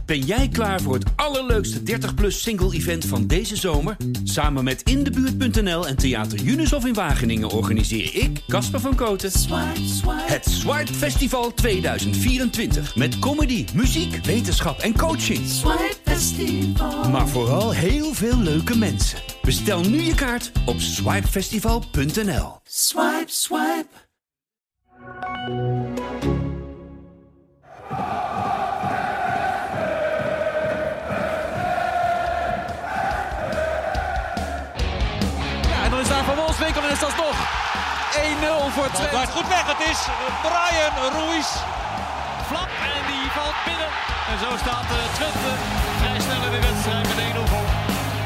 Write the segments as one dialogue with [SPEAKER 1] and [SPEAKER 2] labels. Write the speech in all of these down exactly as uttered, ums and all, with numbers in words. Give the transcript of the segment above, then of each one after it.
[SPEAKER 1] Ben jij klaar voor het allerleukste dertig plus single event van deze zomer? Samen met in de buurt punt n l en Theater Junishof in Wageningen organiseer ik, Casper van Kooten, Swipe, Swipe. Het Swipe Festival tweeduizend vierentwintig. Met comedy, muziek, wetenschap en coaching. Swipe Festival. Maar vooral heel veel leuke mensen. Bestel nu je kaart op swipe festival punt n l. Swipe, swipe.
[SPEAKER 2] Van Wolfswinkel en is dat nog één nul voor Twente.
[SPEAKER 3] Blijft goed weg, het is Brian Ruiz.
[SPEAKER 4] Flap en die valt binnen. En zo staat uh, Twente vrij snel in de wedstrijd met één nul voor.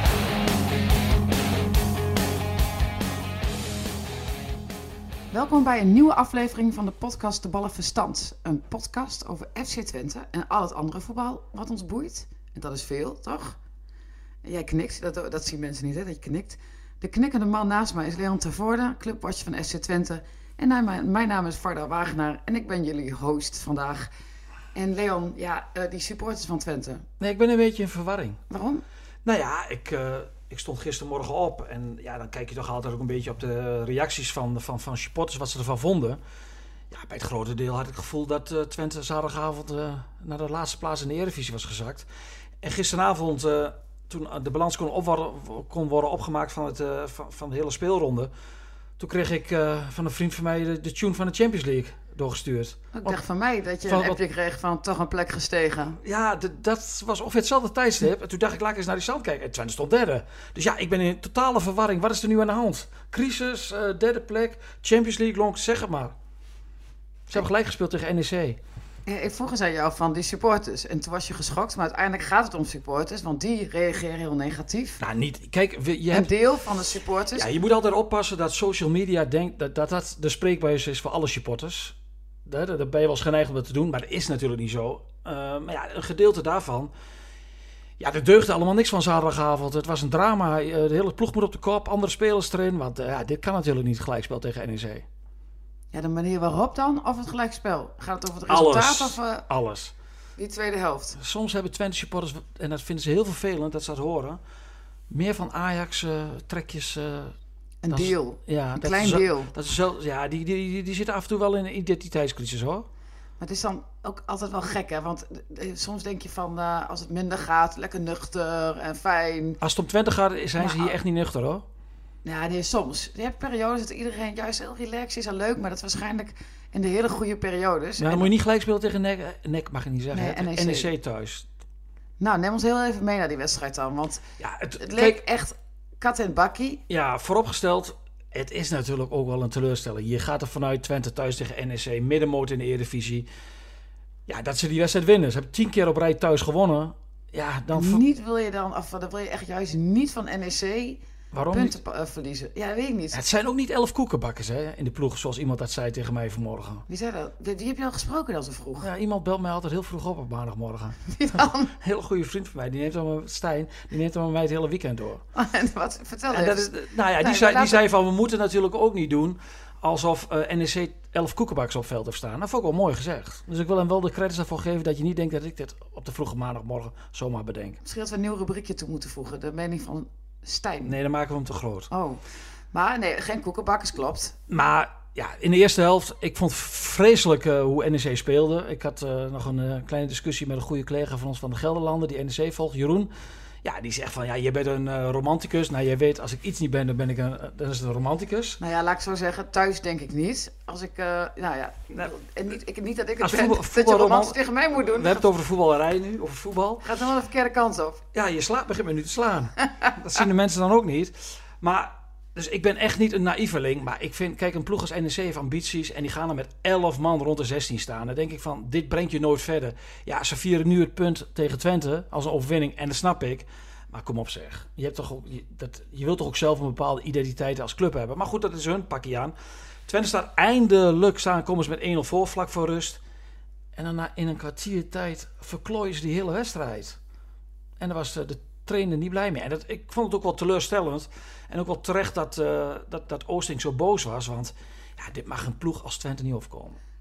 [SPEAKER 5] Welkom bij een nieuwe aflevering van de podcast De Ballen Verstand. Een podcast over F C Twente en al het andere voetbal wat ons boeit. En dat is veel, toch? En jij knikt, dat, dat zien mensen niet, hè, dat je knikt. De knikkende man naast mij is Leon Tervoorde, clubwatcher van F C Twente. En mijn, mijn naam is Varda Wagenaar en ik ben jullie host vandaag. En Leon, ja, uh, die supporters van Twente.
[SPEAKER 2] Nee, ik ben een beetje in verwarring.
[SPEAKER 5] Waarom?
[SPEAKER 2] Nou ja, ik, uh, ik stond gistermorgen op en ja, dan kijk je toch altijd ook een beetje op de reacties van, van, van supporters, wat ze ervan vonden. Ja, bij het grote deel had ik het gevoel dat uh, Twente zaterdagavond uh, naar de laatste plaats in de Eredivisie was gezakt. En gisteravond... Uh, Toen de balans kon, op worden, kon worden opgemaakt van, het, uh, van, van de hele speelronde. Toen kreeg ik uh, van een vriend van mij de, de tune van de Champions League doorgestuurd.
[SPEAKER 5] Ik dacht van mij dat je
[SPEAKER 2] van,
[SPEAKER 5] een appje kreeg van toch een plek gestegen.
[SPEAKER 2] Ja, de, dat was ongeveer hetzelfde tijdstip. En toen dacht ik, laat ik eens naar die stand kijken. En Twente stond derde. Dus ja, ik ben in totale verwarring. Wat is er nu aan de hand? Crisis, uh, derde plek, Champions League, long, zeg het maar. Ze hebben gelijk gespeeld tegen N E C.
[SPEAKER 5] Ja, ik vroeg eens aan jou van die supporters. En toen was je geschokt. Maar uiteindelijk gaat het om supporters. Want die reageren heel negatief.
[SPEAKER 2] Nou, niet. Kijk, je
[SPEAKER 5] een
[SPEAKER 2] hebt...
[SPEAKER 5] deel van de supporters.
[SPEAKER 2] Ja, je moet altijd oppassen dat social media denkt dat dat, dat de spreekbuis is voor alle supporters. Daar, daar ben je wel eens geneigd om dat te doen. Maar dat is natuurlijk niet zo. Uh, maar ja, een gedeelte daarvan... Ja, er deugde allemaal niks van zaterdagavond. Het was een drama. Uh, de hele ploeg moet op de kop. Andere spelers erin. Want uh, ja, dit kan natuurlijk niet gelijkspel tegen N E C.
[SPEAKER 5] Ja, de manier waarop dan? Of het gelijkspel? Gaat het over het resultaat?
[SPEAKER 2] Alles.
[SPEAKER 5] Of uh,
[SPEAKER 2] Alles.
[SPEAKER 5] Die tweede helft?
[SPEAKER 2] Soms hebben Twente supporters, en dat vinden ze heel vervelend, dat ze dat horen, meer van Ajax uh, trekjes... Uh,
[SPEAKER 5] een deel.
[SPEAKER 2] Is, ja,
[SPEAKER 5] een
[SPEAKER 2] dat
[SPEAKER 5] klein
[SPEAKER 2] is,
[SPEAKER 5] deel.
[SPEAKER 2] Dat is zo, ja, die, die, die, die zitten af en toe wel in een identiteitscrisis, hoor.
[SPEAKER 5] Maar het is dan ook altijd wel gek, hè? Want soms denk je van, uh, als het minder gaat, lekker nuchter en fijn.
[SPEAKER 2] Als het om Twente gaat, zijn
[SPEAKER 5] maar,
[SPEAKER 2] ze hier echt niet nuchter, hoor.
[SPEAKER 5] Ja, nee, soms. Je hebt periodes dat iedereen juist heel relaxed is en leuk, maar dat is waarschijnlijk in de hele goede periodes.
[SPEAKER 2] Ja, dan en moet je niet gelijk spelen tegen N E C, N E C mag je niet zeggen,
[SPEAKER 5] nee,
[SPEAKER 2] N E C. N E C thuis.
[SPEAKER 5] Nou, neem ons heel even mee naar die wedstrijd dan, want
[SPEAKER 2] ja, het,
[SPEAKER 5] het leek
[SPEAKER 2] kijk,
[SPEAKER 5] echt kat en bakkie.
[SPEAKER 2] Ja, vooropgesteld, het is natuurlijk ook wel een teleurstelling. Je gaat er vanuit Twente thuis tegen N E C, middenmoot in de Eredivisie. Ja, dat ze die wedstrijd winnen. Ze hebben tien keer op rij thuis gewonnen. Ja, dan...
[SPEAKER 5] Niet wil je dan, of dan wil je echt juist niet van N E C...
[SPEAKER 2] Waarom
[SPEAKER 5] punten
[SPEAKER 2] niet?
[SPEAKER 5] Uh, verliezen. Ja, weet ik niet.
[SPEAKER 2] Het zijn ook niet elf koekenbakkers hè, in de ploeg, zoals iemand dat zei tegen mij vanmorgen.
[SPEAKER 5] Wie zei dat? Die, die heb je al gesproken dan zo vroeg?
[SPEAKER 2] Ja, iemand belt mij altijd heel vroeg op op maandagmorgen.
[SPEAKER 5] Wie dan?
[SPEAKER 2] Een hele goede vriend van mij, die neemt dan Stijn, die neemt dan met mij het hele weekend door.
[SPEAKER 5] Oh, en wat? Vertel
[SPEAKER 2] en
[SPEAKER 5] even.
[SPEAKER 2] Dat is, nou ja, die,
[SPEAKER 5] nee,
[SPEAKER 2] zei, die zei
[SPEAKER 5] het...
[SPEAKER 2] van, we moeten natuurlijk ook niet doen alsof uh, N E C elf koekenbakkers op veld heeft staan. Dat vond ik wel mooi gezegd. Dus ik wil hem wel de credits daarvoor geven dat je niet denkt dat ik dit op de vroege maandagmorgen zomaar bedenk.
[SPEAKER 5] Misschien dat we een nieuw rubriekje toe moeten voegen. De mening van Stijn.
[SPEAKER 2] Nee, dan maken we hem te groot.
[SPEAKER 5] Oh, maar nee, geen koekenbakkers, klopt.
[SPEAKER 2] Maar ja, in de eerste helft, ik vond vreselijk uh, hoe N E C speelde. Ik had uh, nog een uh, kleine discussie met een goede collega van ons van de Gelderlanden, die N E C volgt, Jeroen. Ja, die zegt van, ja, je bent een uh, romanticus. Nou, jij weet, als ik iets niet ben, dan ben ik een, uh, dan is het een romanticus.
[SPEAKER 5] Nou ja, laat ik zo zeggen, thuis denk ik niet. Als ik, uh, nou ja, nou, en niet, ik, niet dat ik het
[SPEAKER 2] als
[SPEAKER 5] ben,
[SPEAKER 2] voetbal,
[SPEAKER 5] dat
[SPEAKER 2] voetbal
[SPEAKER 5] je romantisch
[SPEAKER 2] roman...
[SPEAKER 5] tegen mij moet doen.
[SPEAKER 2] We hebben het over de voetballerij nu, over voetbal.
[SPEAKER 5] Gaat dan wel de verkeerde kant op.
[SPEAKER 2] Ja, je slaat, begint me nu te slaan. Dat zien de mensen dan ook niet. Maar, dus ik ben echt niet een naïveling. Maar ik vind, kijk, een ploeg als N E C heeft ambities. En die gaan er met elf man rond de zestien staan. Dan denk ik van, dit brengt je nooit verder. Ja, ze vieren nu het punt tegen Twente als een overwinning. En dat snap ik. Maar kom op zeg. Je, hebt toch ook, je, dat, je wilt toch ook zelf een bepaalde identiteit als club hebben. Maar goed, dat is hun pakje aan. Twente staat eindelijk, staan, komen ze met één nul voor, vlak voor rust. En dan na, in een kwartier tijd verklooien ze die hele wedstrijd. En daar was de, de trainer niet blij mee. En dat, ik vond het ook wel teleurstellend. En ook wel terecht dat, uh, dat, dat Oosting zo boos was. Want ja, dit mag een ploeg als Twente niet overkomen.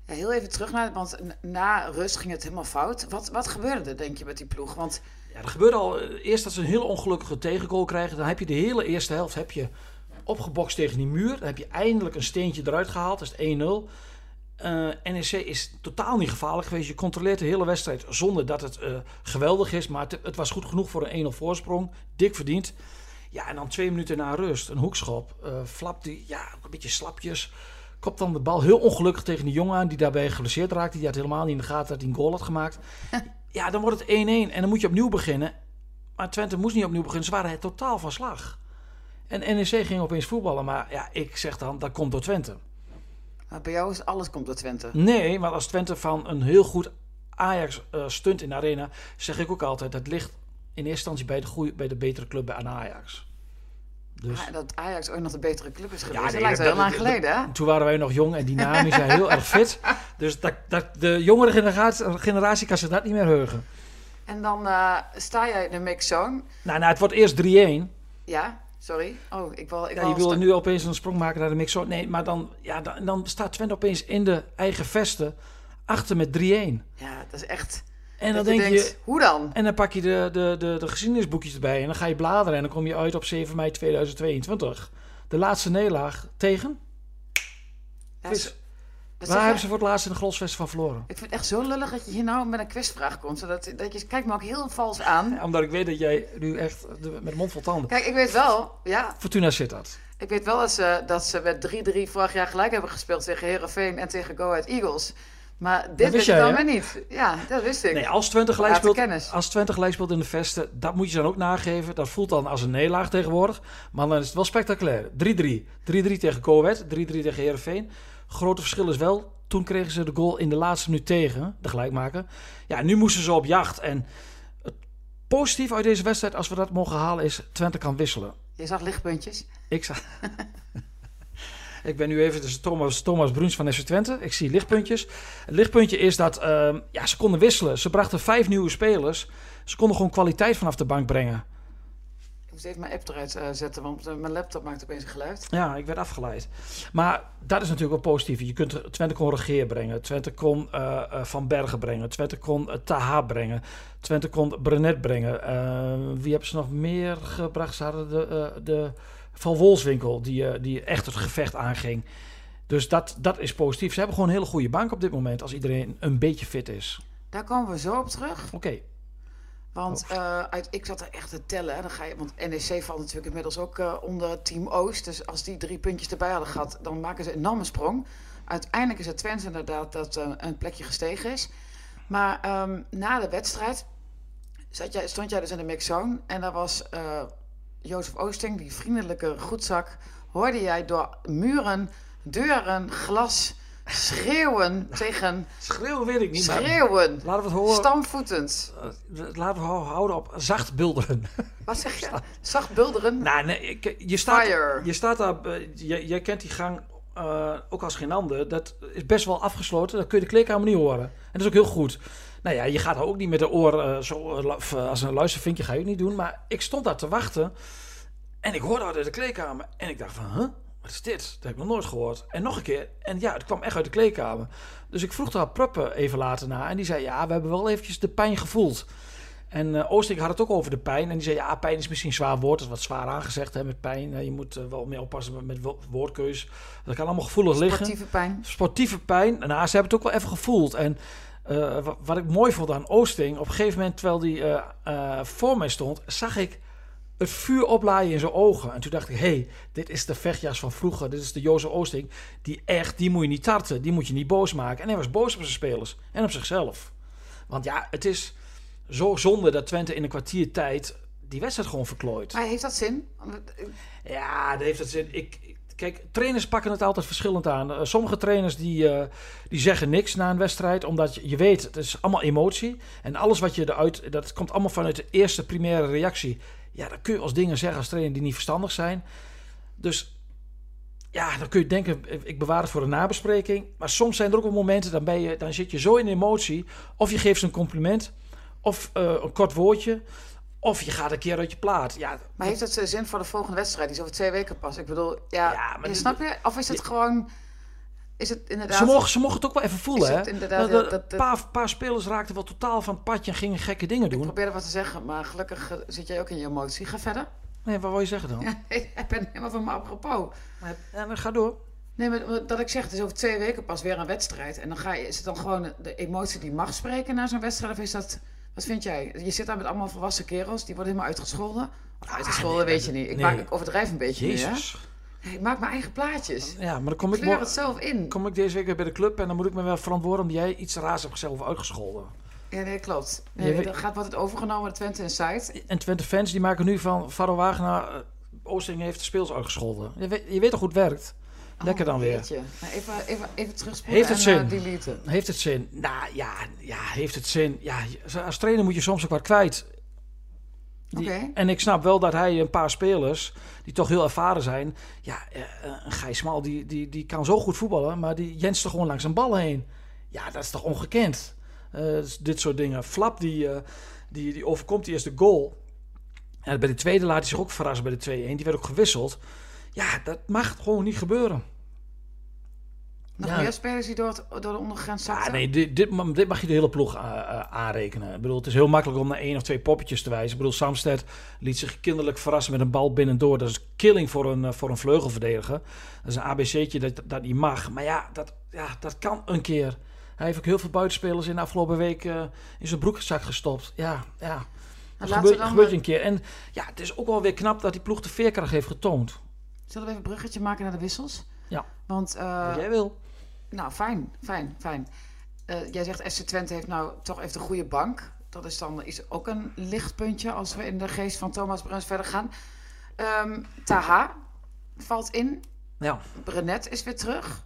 [SPEAKER 5] Ja, heel even terug naar, want na rust ging het helemaal fout. Wat, wat gebeurde er, denk je, met die ploeg? Want
[SPEAKER 2] Ja, er gebeurde al eerst dat ze een heel ongelukkige tegengoal krijgen. Dan heb je de hele eerste helft heb je opgebokst tegen die muur. Dan heb je eindelijk een steentje eruit gehaald. Dat is het één nul. Uh, N E C is totaal niet gevaarlijk geweest. Je controleert de hele wedstrijd zonder dat het uh, geweldig is. Maar het, het was goed genoeg voor een één nul voorsprong. Dik verdiend. Ja, en dan twee minuten na rust. Een hoekschop. Uh, flapt die, ja, een beetje slapjes. Kopt dan de bal heel ongelukkig tegen die jongen aan. Die daarbij geblesseerd raakte. Die had helemaal niet in de gaten dat hij een goal had gemaakt. Ja, dan wordt het één één. En dan moet je opnieuw beginnen. Maar Twente moest niet opnieuw beginnen. Ze waren het totaal van slag. En N E C ging opeens voetballen. Maar ja, ik zeg dan, dat komt door Twente.
[SPEAKER 5] Maar bij jou is alles komt door Twente.
[SPEAKER 2] Nee, maar als Twente van een heel goed Ajax uh, stunt in de arena, zeg ik ook altijd, dat ligt in eerste instantie bij de, goeie, bij de betere club bij Ajax. Dus.
[SPEAKER 5] Ah, dat Ajax ooit nog de betere club is geweest,
[SPEAKER 2] ja, nee,
[SPEAKER 5] dat lijkt wel heel lang geleden, hè?
[SPEAKER 2] Toen waren wij nog jong en dynamisch en heel erg fit. Dus dat, dat, de jongere generatie, generatie kan zich dat niet meer heugen.
[SPEAKER 5] En dan uh, sta jij in de mixzone.
[SPEAKER 2] Nou, nou, het wordt eerst drie één.
[SPEAKER 5] Ja, sorry. Oh, ik wil... Ik
[SPEAKER 2] ja, je wil nu opeens een sprong maken naar de mixzone. Nee, maar dan, ja, dan, dan staat Twente opeens in de eigen vesten achter met drie één.
[SPEAKER 5] Ja, dat is echt...
[SPEAKER 2] En dan denk je, denkt,
[SPEAKER 5] hoe dan?
[SPEAKER 2] En dan pak je de, de, de, de geschiedenisboekjes erbij en dan ga je bladeren en dan kom je uit op zeven mei tweeduizend tweeëntwintig. De laatste nederlaag tegen?
[SPEAKER 5] Ja, is,
[SPEAKER 2] waar hebben ze voor het laatst in de Grolsvesten van verloren?
[SPEAKER 5] Ik vind het echt zo lullig dat je hier nou met een quizvraag komt. Zodat, dat je kijkt me ook heel vals aan.
[SPEAKER 2] Ja, omdat ik weet dat jij nu echt de, met mond vol tanden...
[SPEAKER 5] Kijk, ik weet wel, ja...
[SPEAKER 2] Fortuna Sittard.
[SPEAKER 5] Ik weet wel dat ze, dat ze met drie drie vorig jaar gelijk hebben gespeeld tegen Heerenveen en tegen Go Ahead Eagles. Maar dit wist ik dan weer niet. Ja, dat wist ik.
[SPEAKER 2] Nee, als Twente gelijk speelt, als Twente gelijk speelt in de vesten, dat moet je dan ook nageven. Dat voelt dan als een nederlaag tegenwoordig. Maar dan is het wel spectaculair. drie drie. drie drie tegen Go Ahead, drie drie tegen Heerenveen. Grote verschil is wel, toen kregen ze de goal in de laatste minuut tegen, de gelijkmaker. Ja, nu moesten ze op jacht. En het positief uit deze wedstrijd, als we dat mogen halen, is Twente kan wisselen.
[SPEAKER 5] Je zag lichtpuntjes.
[SPEAKER 2] Ik zag... Ik ben nu even dus Thomas, Thomas Bruns van F C Twente. Ik zie lichtpuntjes. Het lichtpuntje is dat uh, ja, ze konden wisselen. Ze brachten vijf nieuwe spelers. Ze konden gewoon kwaliteit vanaf de bank brengen.
[SPEAKER 5] Ik moest even mijn app eruit uh, zetten, want uh, mijn laptop maakt opeens een geluid.
[SPEAKER 2] Ja, ik werd afgeleid. Maar dat is natuurlijk wel positief. Je kunt Twente kon Regeer brengen. Twente kon uh, uh, Van Bergen brengen. Twente kon uh, Taha brengen. Twente kon Brenet brengen. Uh, wie hebben ze nog meer gebracht? Ze hadden de... Uh, de Van Wolfswinkel, die, die echt het gevecht aanging. Dus dat, dat is positief. Ze hebben gewoon een hele goede bank op dit moment, als iedereen een beetje fit is.
[SPEAKER 5] Daar komen we zo op terug.
[SPEAKER 2] Oké. Okay.
[SPEAKER 5] Want uh, uit, ik zat er echt te tellen. Hè. Dan ga je, want N E C valt natuurlijk inmiddels ook uh, onder Team Oost. Dus als die drie puntjes erbij hadden gehad, dan maken ze een enorme sprong. Uiteindelijk is het Twente inderdaad dat uh, een plekje gestegen is. Maar um, na de wedstrijd zat jij, stond jij dus in de mixzone. En daar was... Uh, Jozef Oosting, die vriendelijke goedzak, hoorde jij door muren, deuren, glas schreeuwen tegen...
[SPEAKER 2] Schreeuwen weet ik niet,
[SPEAKER 5] schreeuwen.
[SPEAKER 2] Maar laten we het horen.
[SPEAKER 5] Stampvoetend.
[SPEAKER 2] Uh, laten we houden op zacht bulderen.
[SPEAKER 5] Wat zeg je? Zacht bulderen?
[SPEAKER 2] Nou, nee, je staat, je staat daar, uh, jij kent die gang uh, ook als geen ander. Dat is best wel afgesloten, dan kun je de kleedkamer niet horen. En dat is ook heel goed. Nou ja, je gaat daar ook niet met de oor uh, zo uh, als een luistervinkje ga je ook niet doen. Maar ik stond daar te wachten en ik hoorde uit de kleedkamer. En ik dacht van, huh? Wat is dit? Dat heb ik nog nooit gehoord. En nog een keer. En ja, het kwam echt uit de kleedkamer. Dus ik vroeg daar Pruppen even later na. En die zei, ja, we hebben wel eventjes de pijn gevoeld. En uh, Oosting had het ook over de pijn. En die zei, ja, pijn is misschien een zwaar woord. Dat is wat zwaar aangezegd, hè, met pijn. Uh, je moet uh, wel meer oppassen met, met woordkeus. Dat kan allemaal gevoelig liggen.
[SPEAKER 5] Sportieve pijn.
[SPEAKER 2] Sportieve pijn. Nou, ze hebben het ook wel even gevoeld. En uh, wat, wat ik mooi vond aan Oosting, op een gegeven moment, terwijl hij uh, uh, voor mij stond, zag ik het vuur oplaaien in zijn ogen. En toen dacht ik, hé, hey, dit is de vechtjas van vroeger. Dit is de Jozef Oosting. Die echt, die moet je niet tarten. Die moet je niet boos maken. En hij was boos op zijn spelers. En op zichzelf. Want ja, het is zo zonde dat Twente in een kwartier tijd die wedstrijd gewoon verklooit.
[SPEAKER 5] Maar heeft dat zin?
[SPEAKER 2] Ja, dat heeft dat zin. Ik, kijk, trainers pakken het altijd verschillend aan. Uh, sommige trainers die, uh, die zeggen niks na een wedstrijd, omdat je, je weet, het is allemaal emotie. En alles wat je eruit, dat komt allemaal vanuit de eerste primaire reactie. Ja, dan kun je als dingen zeggen als trainer die niet verstandig zijn. Dus ja, dan kun je denken, ik bewaar het voor een nabespreking. Maar soms zijn er ook wel momenten, dan, ben je, dan zit je zo in emotie. Of je geeft ze een compliment, of uh, een kort woordje, of je gaat een keer uit je plaat. Ja,
[SPEAKER 5] maar heeft dat zin voor de volgende wedstrijd? Die is over twee weken pas. Ik bedoel, ja,
[SPEAKER 2] ja maar
[SPEAKER 5] je, snap je? Of is het ja, gewoon... is het inderdaad...
[SPEAKER 2] Ze mogen, ze mogen het ook wel even voelen,
[SPEAKER 5] Is het
[SPEAKER 2] hè?
[SPEAKER 5] inderdaad
[SPEAKER 2] Een
[SPEAKER 5] dat- dat-
[SPEAKER 2] paar, paar spelers raakten wel totaal van het padje en gingen gekke dingen
[SPEAKER 5] Ik
[SPEAKER 2] doen.
[SPEAKER 5] probeerde wat te zeggen, maar gelukkig uh, zit jij ook in je emotie. Ga verder.
[SPEAKER 2] Nee, wat wil je zeggen dan?
[SPEAKER 5] Ja, ik ben helemaal van me apropos.
[SPEAKER 2] Ja, dan ga door.
[SPEAKER 5] Nee, maar dat ik zeg, het is over twee weken pas weer een wedstrijd. En dan ga je, is het dan gewoon de emotie die mag spreken na zo'n wedstrijd? Of is dat... Wat vind jij? Je zit daar met allemaal volwassen kerels, die worden helemaal uitgescholden. Of uitgescholden,
[SPEAKER 2] Ah, nee,
[SPEAKER 5] weet je niet. Ik,
[SPEAKER 2] nee.
[SPEAKER 5] maak, ik overdrijf een beetje
[SPEAKER 2] Jezus.
[SPEAKER 5] nu, hè? Ik maak mijn eigen plaatjes.
[SPEAKER 2] Ja, maar dan kom
[SPEAKER 5] Ik
[SPEAKER 2] ik,
[SPEAKER 5] kleur
[SPEAKER 2] mo-
[SPEAKER 5] het zelf in.
[SPEAKER 2] kom ik deze week weer bij de club en dan moet ik me wel verantwoorden omdat jij iets raars hebt zelf uitgescholden.
[SPEAKER 5] Ja, nee, klopt.
[SPEAKER 2] Je
[SPEAKER 5] Nee,
[SPEAKER 2] weet-
[SPEAKER 5] dan gaat, wordt het overgenomen door Twente Insight.
[SPEAKER 2] En Twente fans die maken nu van Faro Wagenaar, uh, Oosting heeft de speels uitgescholden. Je weet, je weet toch hoe het werkt? Lekker dan
[SPEAKER 5] Oh,
[SPEAKER 2] weer.
[SPEAKER 5] jeetje. Nou, even, even, even terugspoelen
[SPEAKER 2] Heeft het
[SPEAKER 5] en
[SPEAKER 2] zin?
[SPEAKER 5] uh, deleten.
[SPEAKER 2] Heeft het zin? Nou ja, ja, heeft het zin? Ja, als trainer moet je soms ook wat kwijt. Die-
[SPEAKER 5] Oké.
[SPEAKER 2] En ik snap wel dat hij een paar spelers die toch heel ervaren zijn. Ja, eh, een Gijs Smal die, die, die kan zo goed voetballen, maar die jenst er gewoon langs een bal heen. Ja, dat is toch ongekend. Eh, dus dit soort dingen. Flap die, eh, die, die overkomt die eerste goal. En bij de tweede laat hij zich ook verrassen bij de twee-een. Die werd ook gewisseld. Ja, dat mag gewoon niet gebeuren.
[SPEAKER 5] Nog
[SPEAKER 2] Ja.
[SPEAKER 5] meer spelers die door, het, door de ondergrens zaten?
[SPEAKER 2] Ja, nee, dit, dit, ma- dit mag je de hele ploeg uh, uh, aanrekenen. Ik bedoel, het is heel makkelijk om naar één of twee poppetjes te wijzen. Ik bedoel, Samsted liet zich kinderlijk verrassen met een bal binnendoor. Dat is killing voor een, uh, voor een vleugelverdediger. Dat is een A B C'tje dat, dat niet mag. Maar ja dat, ja, dat kan een keer. Hij heeft ook heel veel buitenspelers in de afgelopen week uh, in zijn broekzak gestopt. Ja, ja. Dat
[SPEAKER 5] laten
[SPEAKER 2] gebeurt,
[SPEAKER 5] we dan,
[SPEAKER 2] gebeurt
[SPEAKER 5] uh,
[SPEAKER 2] een keer. En ja, het is ook wel weer knap dat die ploeg de veerkracht heeft getoond.
[SPEAKER 5] Zullen we even een bruggetje maken naar de wissels?
[SPEAKER 2] Ja,
[SPEAKER 5] Want, uh,
[SPEAKER 2] wat jij wil.
[SPEAKER 5] nou, fijn, fijn, fijn. Uh, jij zegt F C Twente heeft nou toch even een goede bank. Dat is dan is ook een lichtpuntje als we in de geest van Thomas Bruns verder gaan. Um, Taha valt in.
[SPEAKER 2] Ja.
[SPEAKER 5] Brenet is weer terug.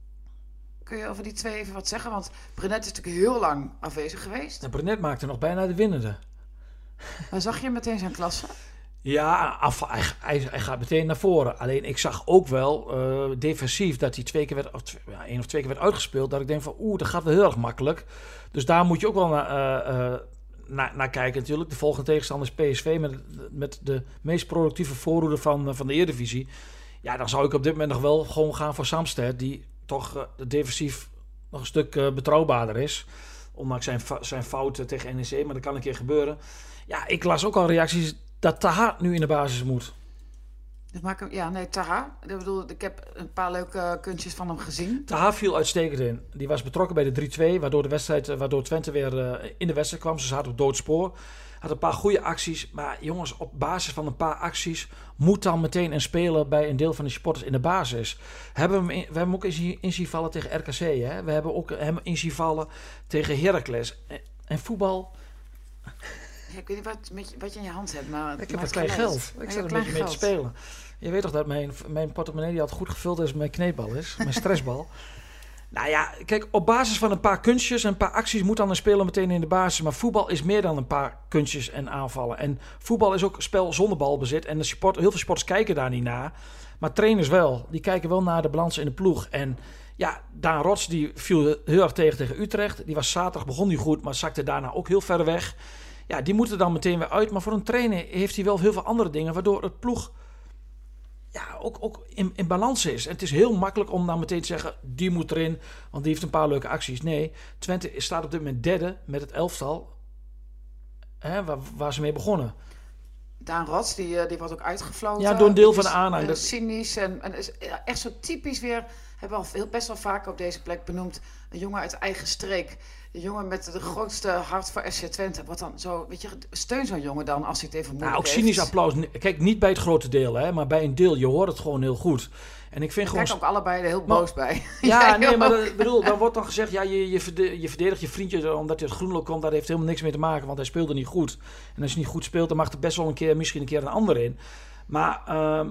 [SPEAKER 5] Kun je over die twee even wat zeggen? Want Brenet is natuurlijk heel lang afwezig geweest.
[SPEAKER 2] En Brenet maakte nog bijna de winnende.
[SPEAKER 5] Maar zag je meteen zijn klasse?
[SPEAKER 2] Ja, af, hij, hij, hij gaat meteen naar voren. Alleen ik zag ook wel uh, defensief dat hij twee keer werd, of twee, ja, één of twee keer werd uitgespeeld. Dat ik denk van oeh, dat gaat wel heel erg makkelijk. Dus daar moet je ook wel naar, uh, uh, naar, naar kijken natuurlijk. De volgende tegenstander is P S V met, met de meest productieve voorhoede van, van de Eredivisie. Ja, dan zou ik op dit moment nog wel gewoon gaan voor Samsted. Die toch uh, defensief nog een stuk uh, betrouwbaarder is. Ondanks zijn, zijn fouten tegen N E C, maar dat kan een keer gebeuren. Ja, ik las ook al reacties dat Taha nu in de basis moet.
[SPEAKER 5] Dus maak hem, ja, nee, Taha. Ik bedoel, ik heb een paar leuke kunstjes van hem gezien.
[SPEAKER 2] Taha viel uitstekend in. Die was betrokken bij de drie twee, waardoor de wedstrijd, waardoor Twente weer uh, in de wedstrijd kwam. Ze zaten op doodspoor. Had een paar goede acties. Maar jongens, op basis van een paar acties moet dan meteen een speler bij een deel van de supporters in de basis. Hebben we, hem in, we hebben hem ook in zien vallen tegen R K C. Hè? We hebben ook hem in zien vallen tegen Heracles. En, en voetbal...
[SPEAKER 5] Ja, ik weet niet wat, met, wat je in je hand hebt, maar...
[SPEAKER 2] Ik heb
[SPEAKER 5] maar
[SPEAKER 2] wat klein
[SPEAKER 5] geleid.
[SPEAKER 2] geld. Ik
[SPEAKER 5] Ja,
[SPEAKER 2] zit er een
[SPEAKER 5] klein
[SPEAKER 2] beetje mee te
[SPEAKER 5] geld.
[SPEAKER 2] spelen. Je weet toch dat mijn, mijn portemonnee die altijd goed gevuld is, mijn kneepbal is. Mijn stressbal. Nou ja, kijk, op basis van een paar kunstjes en een paar acties moet dan een speler meteen in de basis. Maar voetbal is meer dan een paar kunstjes en aanvallen. En voetbal is ook spel zonder balbezit. En de support, heel veel sporters kijken daar niet naar. Maar trainers wel. Die kijken wel naar de balans in de ploeg. En ja, Daan Rots die viel heel erg tegen tegen Utrecht. Die was zaterdag, begon niet goed, maar zakte daarna ook heel ver weg. Ja, die moeten dan meteen weer uit. Maar voor een trainer heeft hij wel heel veel andere dingen, waardoor het ploeg ja, ook, ook in, in balans is. En het is heel makkelijk om dan meteen te zeggen, die moet erin, want die heeft een paar leuke acties. Nee, Twente staat op dit moment derde met het elftal hè, waar, waar ze mee begonnen.
[SPEAKER 5] Daan Rots, die, uh, die wordt ook uitgefloten.
[SPEAKER 2] Ja, door een deel
[SPEAKER 5] Die
[SPEAKER 2] van de
[SPEAKER 5] is,
[SPEAKER 2] aanhang.
[SPEAKER 5] uh,
[SPEAKER 2] Dat-
[SPEAKER 5] cynisch en, en is ja, echt zo typisch weer... Hebben we al veel, best wel vaak op deze plek benoemd. Een jongen uit eigen streek. Een jongen met de grootste hart voor F C Twente. Wat dan zo, weet je, steun zo'n jongen dan als hij het even moeilijk
[SPEAKER 2] Nou, ook
[SPEAKER 5] heeft.
[SPEAKER 2] cynisch applaus. Kijk, niet bij het grote deel, hè, maar bij een deel. Je hoort het gewoon heel goed. En ik vind
[SPEAKER 5] Ik
[SPEAKER 2] gewoon...
[SPEAKER 5] kijk ook allebei er heel
[SPEAKER 2] Maar-
[SPEAKER 5] boos bij.
[SPEAKER 2] Ja,
[SPEAKER 5] Jij
[SPEAKER 2] nee, maar
[SPEAKER 5] ook.
[SPEAKER 2] dat, ik bedoel, dan wordt dan gezegd, ja, je, je, verde- je verdedigt je vriendje omdat hij uit Groenlo komt. Dat heeft helemaal niks mee te maken, want hij speelde niet goed. En als je niet goed speelt, dan mag er best wel een keer, misschien een keer een ander in. Maar, ehm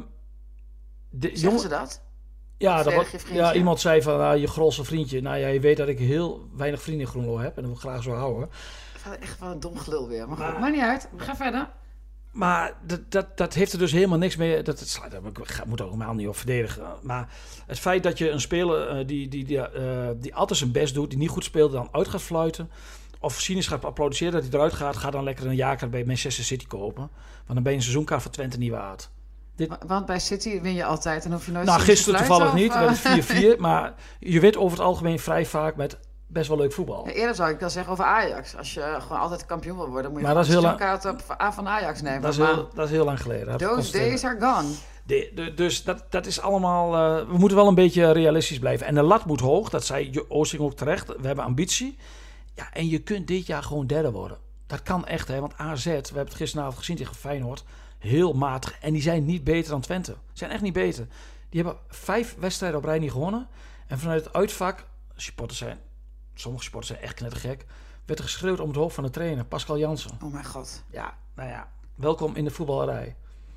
[SPEAKER 2] de
[SPEAKER 5] Zeggen
[SPEAKER 2] jongen,
[SPEAKER 5] ze dat?
[SPEAKER 2] ja, dat
[SPEAKER 5] verdedig
[SPEAKER 2] wordt-
[SPEAKER 5] je vriendje?
[SPEAKER 2] ja, iemand zei van, nou, je grolse vriendje. Nou ja, je weet dat ik heel weinig vrienden in Groenlo heb en dat wil ik graag zo houden.
[SPEAKER 5] Echt wel een dom gelul weer. Maar goed,
[SPEAKER 2] Maar-
[SPEAKER 5] maakt niet uit. Ga verder.
[SPEAKER 2] Maar dat, dat, dat heeft er dus helemaal niks mee. Dat, dat, dat ik moet er ook helemaal niet op verdedigen. Maar het feit dat je een speler uh, die, die, die, uh, die altijd zijn best doet, die niet goed speelt, dan uit gaat fluiten. Of cynisch gaat applaudisseren dat hij eruit gaat, ga dan lekker een jaarkaart bij Manchester City kopen. Want dan ben je een seizoenkaart voor Twente niet waard. Dit...
[SPEAKER 5] Want bij City win je altijd en hoef je nooit...
[SPEAKER 2] Nou, gisteren toevallig niet.
[SPEAKER 5] Of,
[SPEAKER 2] uh... Het vier vier. Maar je wint over het algemeen vrij vaak met best wel leuk voetbal.
[SPEAKER 5] Ja, eerder zou ik dan zeggen over Ajax. Als je gewoon altijd kampioen wil worden, moet je
[SPEAKER 2] maar dat is heel lang...
[SPEAKER 5] kaart op A van Ajax nemen.
[SPEAKER 2] Dat is,
[SPEAKER 5] maar...
[SPEAKER 2] heel, dat is heel lang geleden.
[SPEAKER 5] Those days are gone.
[SPEAKER 2] De, de, dus dat, dat is allemaal... Uh, we moeten wel een beetje realistisch blijven. En de lat moet hoog. Dat zei Oosting ook terecht. We hebben ambitie. Ja, en je kunt dit jaar gewoon derde worden. Dat kan echt, hè. Want A Z, we hebben het gisteravond gezien tegen Feyenoord, heel matig. En die zijn niet beter dan Twente. Ze zijn echt niet beter. Die hebben vijf wedstrijden op rij niet gewonnen. En vanuit het uitvak, supporters zijn, sommige supporters zijn echt knettergek, werd er geschreeuwd om het hoofd van de trainer, Pascal Jansen.
[SPEAKER 5] Oh mijn god.
[SPEAKER 2] Ja, nou ja, welkom in de voetballerij.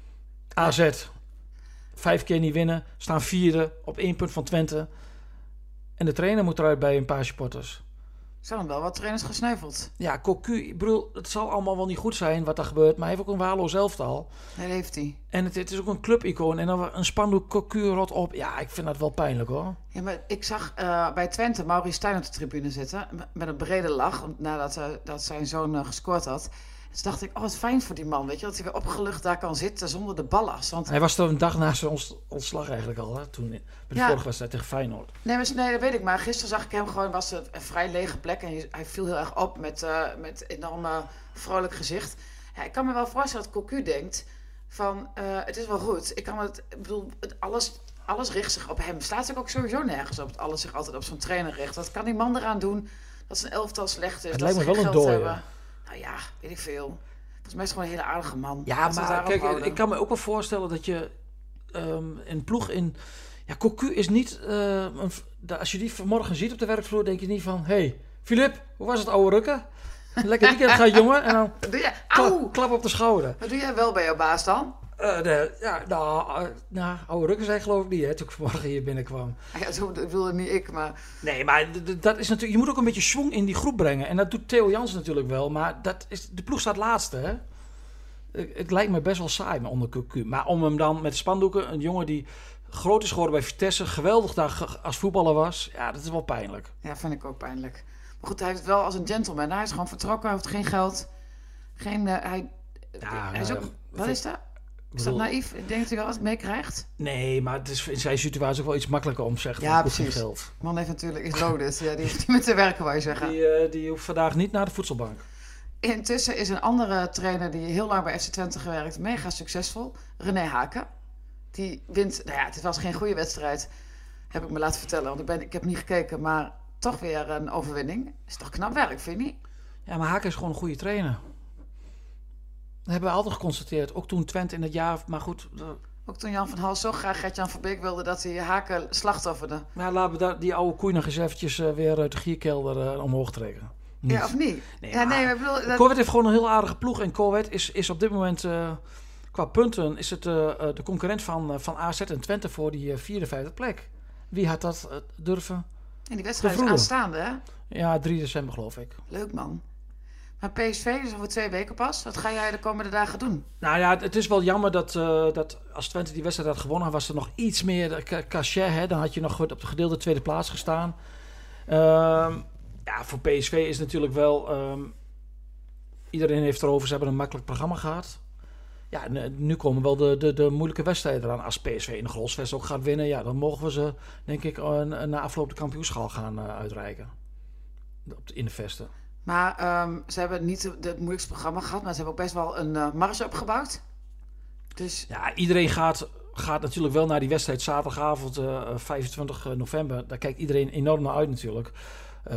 [SPEAKER 2] A Z, vijf keer niet winnen, staan vierde op één punt van Twente. En de trainer moet eruit bij een paar supporters.
[SPEAKER 5] Er zijn dan wel wat trainers gesneuveld.
[SPEAKER 2] Ja, Cocu, ik bedoel, het zal allemaal wel niet goed zijn wat er gebeurt, maar hij heeft ook een waardeloos elftal.
[SPEAKER 5] Dat heeft hij.
[SPEAKER 2] En het, het is ook een clubicoon en dan een spandoek Cocu rot op. Ja, ik vind dat wel pijnlijk, hoor.
[SPEAKER 5] Ja, maar ik zag uh, bij Twente Maurice Stijn op de tribune zitten met een brede lach nadat uh, dat zijn zoon uh, gescoord had. Dus dacht ik, oh, wat fijn voor die man, weet je, dat hij weer opgelucht daar kan zitten zonder de ballast. Want...
[SPEAKER 2] Hij was er een dag na zijn ont- ontslag eigenlijk al, hè, toen, bij de
[SPEAKER 5] ja.
[SPEAKER 2] vorige wedstrijd tegen Feyenoord.
[SPEAKER 5] Nee, maar, nee, dat weet ik, maar gisteren zag ik hem gewoon, was een, een vrij lege plek en hij viel heel erg op met, uh, met enorm uh, vrolijk gezicht. Ja, ik kan me wel voorstellen dat Cocu denkt van, uh, het is wel goed, ik kan het, ik bedoel, het, alles... Alles richt zich op hem. Staat zich ook sowieso nergens op. Alles zich altijd op zo'n trainer richt. Wat kan die man eraan doen dat zijn elftal slecht is?
[SPEAKER 2] Het
[SPEAKER 5] dat
[SPEAKER 2] lijkt me
[SPEAKER 5] ze
[SPEAKER 2] wel
[SPEAKER 5] geen
[SPEAKER 2] een
[SPEAKER 5] geld
[SPEAKER 2] dooie.
[SPEAKER 5] hebben. Nou ja, weet ik veel. Volgens mij is het gewoon een hele aardige man.
[SPEAKER 2] Ja,
[SPEAKER 5] Laten we het
[SPEAKER 2] maar
[SPEAKER 5] daarop
[SPEAKER 2] kijk,
[SPEAKER 5] houden.
[SPEAKER 2] ik kan me ook wel voorstellen dat je um, een ploeg in... Ja, Cocu is niet... Uh, een, de, als je die vanmorgen ziet op de werkvloer, denk je niet van... Hé, hey, Filip, hoe was het, oude rukken? Lekker weekend gaan, jongen. En dan
[SPEAKER 5] doe je,
[SPEAKER 2] klap, klap op de schouder.
[SPEAKER 5] Wat doe jij wel bij jouw baas dan?
[SPEAKER 2] Uh, de, ja, nou, uh, nou, oude rukken zijn geloof ik niet, hè, toen ik vanmorgen hier binnenkwam.
[SPEAKER 5] Ja, zo bedoelde niet ik, maar...
[SPEAKER 2] Nee, maar d- d- dat is natuurlijk... Je moet ook een beetje schwung in die groep brengen. En dat doet Theo Jansen natuurlijk wel. Maar dat is, de ploeg staat laatste, hè. Het, het lijkt me best wel saai maar onder Cocu. Maar om hem dan met spandoeken... Een jongen die groot is geworden bij Vitesse... Geweldig daar als voetballer was... Ja, dat is wel pijnlijk.
[SPEAKER 5] Ja, vind ik ook pijnlijk. Maar goed, hij heeft het wel als een gentleman. Hij is gewoon vertrokken, hij heeft geen geld. Geen... Uh, hij,
[SPEAKER 2] Ja,
[SPEAKER 5] hij is ook...
[SPEAKER 2] uh,
[SPEAKER 5] Wat is dat? Is dat naïef? Denkt dat hij wel eens meekrijgt?
[SPEAKER 2] Nee, maar het is in zijn situatie ook wel iets makkelijker om te zeggen.
[SPEAKER 5] Ja,
[SPEAKER 2] van, geen
[SPEAKER 5] precies.
[SPEAKER 2] geld.
[SPEAKER 5] Man heeft natuurlijk is loaded. Ja, die hoeft niet meer te werken, wou je zeggen.
[SPEAKER 2] Die, uh, die hoeft vandaag niet naar de voedselbank.
[SPEAKER 5] Intussen is een andere trainer die heel lang bij F C Twente gewerkt, mega succesvol. René Haken. Die wint, nou ja, het was geen goede wedstrijd, heb ik me laten vertellen. Want ik, ben, ik heb niet gekeken, maar toch weer een overwinning. Is toch knap werk, vind je niet?
[SPEAKER 2] Ja, maar Haken is gewoon een goede trainer. Dat hebben we altijd geconstateerd. Ook toen Twente in het jaar... Maar goed... Uh,
[SPEAKER 5] Ook toen Jan van Hals zo graag Gert-Jan van Beek wilde dat hij Haken slachtofferde.
[SPEAKER 2] Maar laten we daar, die oude koei nog eens eventjes uh, weer uit de gierkelder uh, omhoog trekken. Niet.
[SPEAKER 5] Ja, of niet?
[SPEAKER 2] Nee,
[SPEAKER 5] ja, nee, maar ik bedoel... Dat...
[SPEAKER 2] Corwet heeft gewoon een heel aardige ploeg. En Corwet is, is op dit moment... Uh, qua punten is het uh, uh, de concurrent van, uh, van A Z en Twente voor die uh, vierde, vijfde plek. Wie had dat uh, durven?
[SPEAKER 5] En die wedstrijd is aanstaande, hè?
[SPEAKER 2] Ja, drie december geloof ik.
[SPEAKER 5] Leuk, man. Maar P S V is over twee weken pas. Wat ga jij de komende dagen doen?
[SPEAKER 2] Nou ja, het is wel jammer dat, uh, dat als Twente die wedstrijd had gewonnen, was er nog iets meer ca- cachet. Hè? Dan had je nog op de gedeelde tweede plaats gestaan. Uh, ja, voor P S V is natuurlijk wel... Um, iedereen heeft erover, ze hebben een makkelijk programma gehad. Ja, nu komen wel de, de, de moeilijke wedstrijden eraan. Als P S V in de Grolsvesten ook gaat winnen, ja, dan mogen we ze, denk ik, uh, na afloop de kampioenschaal gaan uh, uitreiken. In de vesten.
[SPEAKER 5] Maar um, ze hebben niet het moeilijkste programma gehad, maar ze hebben ook best wel een uh, marge opgebouwd. Dus...
[SPEAKER 2] Ja, iedereen gaat, gaat natuurlijk wel naar die wedstrijd zaterdagavond uh, vijfentwintig november. Daar kijkt iedereen enorm naar uit natuurlijk. Uh,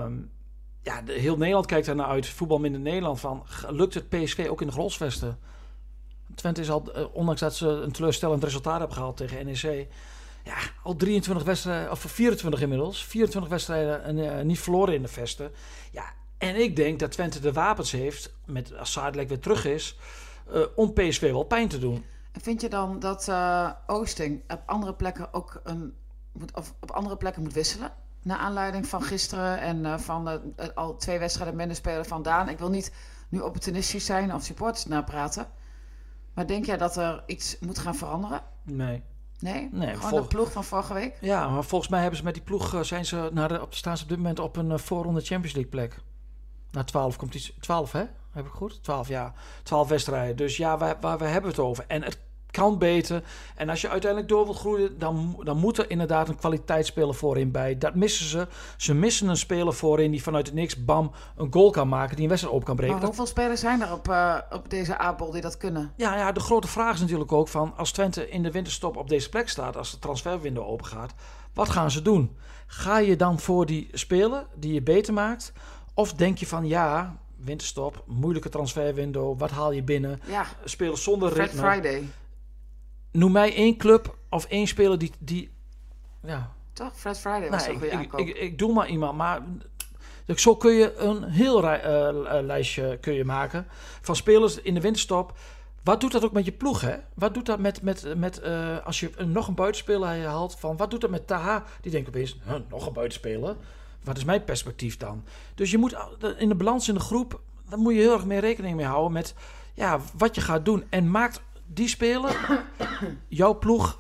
[SPEAKER 2] ja, de, heel Nederland kijkt daar naar uit. Voetbal minder Nederland van. Lukt het P S V ook in de Grolsvesten? Twente is al, uh, ondanks dat ze een teleurstellend resultaat hebben gehaald tegen N E C... Ja, al drieëntwintig wedstrijden, of vierentwintig inmiddels. vierentwintig wedstrijden en uh, niet verloren in de vesten. Ja, en ik denk dat Twente de wapens heeft, met, als Zadelijk weer terug is, uh, om P S V wel pijn te doen.
[SPEAKER 5] En vind je dan dat uh, Oosting op andere plekken ook een, moet, of op andere plekken moet wisselen? Naar aanleiding van gisteren en uh, van uh, al twee wedstrijden minder spelen van Daan. Ik wil niet nu opportunistisch zijn of supporters napraten. Maar denk jij dat er iets moet gaan veranderen?
[SPEAKER 2] Nee.
[SPEAKER 5] Nee?
[SPEAKER 2] nee
[SPEAKER 5] Gewoon
[SPEAKER 2] vol-
[SPEAKER 5] de ploeg van vorige week?
[SPEAKER 2] Ja, maar volgens mij hebben ze met die ploeg uh, zijn ze naar de, op, staan ze op dit moment op een uh, voorronde Champions League plek. Na twaalf komt iets. twaalf, hè? Heb ik goed? twaalf, ja. twaalf wedstrijden. Dus ja, waar, waar, waar hebben we het over? En het kan beter. En als je uiteindelijk door wilt groeien, dan, dan moet er inderdaad een kwaliteitsspeler voorin bij. Dat missen ze. Ze missen een speler voorin die vanuit het niks, bam, een goal kan maken, die een wedstrijd op kan breken.
[SPEAKER 5] Maar hoeveel spelers zijn er op, uh, op deze A-bol die dat kunnen?
[SPEAKER 2] Ja, ja, de grote vraag is natuurlijk ook van, als Twente in de winterstop op deze plek staat, als de transferwindow open gaat, wat gaan ze doen? Ga je dan voor die speler die je beter maakt? Of denk je van, ja, winterstop, moeilijke transferwindow, wat haal je binnen?
[SPEAKER 5] Ja,
[SPEAKER 2] spelers zonder
[SPEAKER 5] Fred
[SPEAKER 2] ritme.
[SPEAKER 5] Friday.
[SPEAKER 2] Noem mij één club of één speler die... die ja.
[SPEAKER 5] Toch? Fred Friday was
[SPEAKER 2] Nee,
[SPEAKER 5] een goede
[SPEAKER 2] ik,
[SPEAKER 5] aankoop.
[SPEAKER 2] ik, ik, ik doe maar iemand, maar zo kun je een heel rij, uh, lijstje kun je maken van spelers in de winterstop. Wat doet dat ook met je ploeg, hè? Wat doet dat met, met, met uh, als je nog een buitenspeler haalt, van wat doet dat met Taha? Die denkt opeens, huh, nog een buitenspeler? Wat is mijn perspectief dan? Dus je moet in de balans in de groep, daar moet je heel erg mee rekening mee houden met ja, wat je gaat doen. En maakt die speler jouw ploeg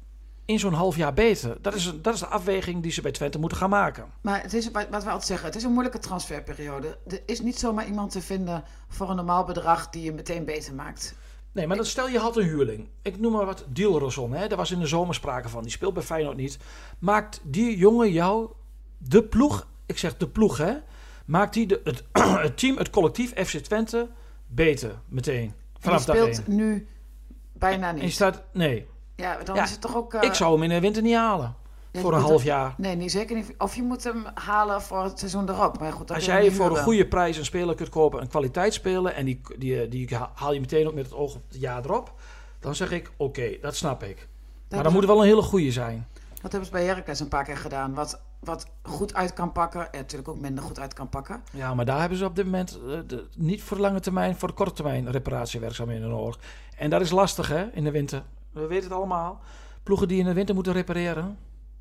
[SPEAKER 2] in zo'n half jaar beter. Dat is, dat is de afweging die ze bij Twente moeten gaan maken.
[SPEAKER 5] Maar het is wat we altijd zeggen, het is een moeilijke transferperiode. Er is niet zomaar iemand te vinden voor een normaal bedrag die je meteen beter maakt.
[SPEAKER 2] Nee, maar dan stel je had een huurling. Ik noem maar wat, Dilroson. Hè? Daar was in de zomer sprake van. Die speelt bij Feyenoord niet. Maakt die jongen jou de ploeg, ik zeg de ploeg, hè? Maakt die de, het, het team, het collectief F C Twente beter meteen. Vanaf
[SPEAKER 5] en die speelt
[SPEAKER 2] dag één.
[SPEAKER 5] nu bijna niet.
[SPEAKER 2] En je staat, nee.
[SPEAKER 5] Ja, dan
[SPEAKER 2] Ja,
[SPEAKER 5] is het toch ook... Uh,
[SPEAKER 2] ik zou hem in de winter niet halen.
[SPEAKER 5] ja,
[SPEAKER 2] voor
[SPEAKER 5] je
[SPEAKER 2] een
[SPEAKER 5] moet
[SPEAKER 2] half
[SPEAKER 5] hem-
[SPEAKER 2] jaar.
[SPEAKER 5] Nee, niet, zeker niet. Of je moet hem halen voor het seizoen erop. Maar goed, dat
[SPEAKER 2] Als
[SPEAKER 5] kun je
[SPEAKER 2] jij
[SPEAKER 5] niet
[SPEAKER 2] voor een
[SPEAKER 5] huren.
[SPEAKER 2] goede prijs een speler kunt kopen, een kwaliteitsspeler, en die, die, die haal je meteen ook met het oog op het jaar erop, dan zeg ik, oké, okay, dat snap ik. Maar dan
[SPEAKER 5] hebben
[SPEAKER 2] moet er wel een hele goede zijn.
[SPEAKER 5] Dat hebben ze bij Heracles een paar keer gedaan. Wat, wat goed uit kan pakken. En natuurlijk ook minder goed uit kan pakken.
[SPEAKER 2] Ja, maar daar hebben ze op dit moment uh, de, niet voor de lange termijn, voor de korte termijn reparatiewerkzaamheden nodig. En dat is lastig, hè, in de winter. We weten het allemaal. Ploegen die in de winter moeten repareren.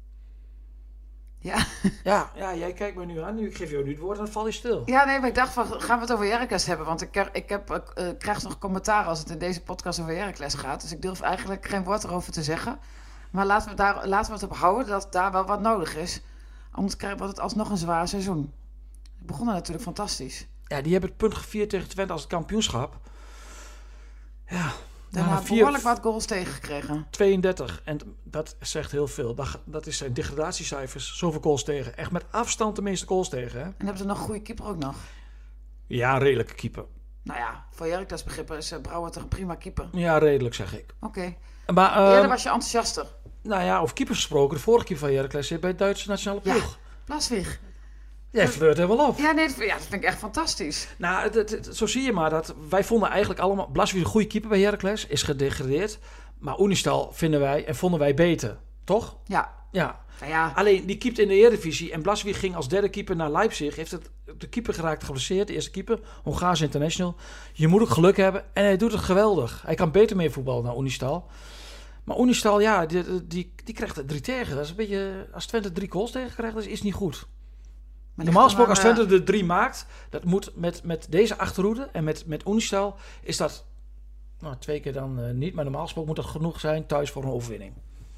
[SPEAKER 5] Ja.
[SPEAKER 2] Ja, ja, jij kijkt me nu aan. Nu ik geef jou nu het woord en dan val je stil.
[SPEAKER 5] Ja, nee, maar ik dacht van, gaan we het over Heracles hebben? Want ik, ik heb, uh, krijg nog commentaar als het in deze podcast over Heracles gaat. Dus ik durf eigenlijk geen woord erover te zeggen. Maar laten we, daar, laten we het op houden dat daar wel wat nodig is. Anders krijgt- wordt het alsnog een zwaar seizoen. Het begon er natuurlijk fantastisch.
[SPEAKER 2] Ja, die hebben het punt gevierd tegen Twente als het kampioenschap. Ja,
[SPEAKER 5] Daarna
[SPEAKER 2] vier-
[SPEAKER 5] behoorlijk wat goals tegengekregen.
[SPEAKER 2] tweeëndertig. En dat zegt heel veel. Dat, dat is zijn degradatiecijfers. Zoveel goals tegen. Echt met afstand de meeste goals tegen. Hè?
[SPEAKER 5] En hebben ze nog een goede keeper ook nog.
[SPEAKER 2] Ja, redelijke keeper.
[SPEAKER 5] Nou ja, voor Heracles begrippen is uh, Brouwer toch een prima keeper.
[SPEAKER 2] Ja, redelijk zeg ik.
[SPEAKER 5] Oké. Okay.
[SPEAKER 2] Maar, uh,
[SPEAKER 5] Eerder was je enthousiaster.
[SPEAKER 2] nou ja, over keepers gesproken. De vorige keeper van Heracles zit bij de Duitse nationale
[SPEAKER 5] Ja,
[SPEAKER 2] ploeg.
[SPEAKER 5] Plaswig.
[SPEAKER 2] Jij flirt er wel op.
[SPEAKER 5] Ja, nee, dat, ja, dat vind ik echt fantastisch.
[SPEAKER 2] Nou, het, het, het, zo zie je maar dat wij vonden eigenlijk allemaal... Blaswijk is een goede keeper bij Heracles, is gedegradeerd. Maar Unistal vinden wij en vonden wij beter. Toch?
[SPEAKER 5] Ja.
[SPEAKER 2] Ja.
[SPEAKER 5] Nou ja,
[SPEAKER 2] Alleen, die keept in de Eredivisie en Blaswijk ging als derde keeper naar Leipzig. Heeft het, de keeper geraakt geblesseerd, de eerste keeper. Hongaarse international. Je moet ook geluk hebben en hij doet het geweldig. Hij kan beter mee voetballen dan Unistal. Maar Unistal, ja, die, die, die krijgt er drie tegen. Dat is een beetje... Als Twente drie goals tegen krijgt, dat is niet goed.
[SPEAKER 5] maar
[SPEAKER 2] Normaal gesproken, als
[SPEAKER 5] ligt er
[SPEAKER 2] Twente de drie maakt, dat moet met, met deze achterhoede en met, met Unistal, is dat nou, twee keer dan uh, niet. Maar normaal gesproken moet dat genoeg zijn thuis voor een overwinning.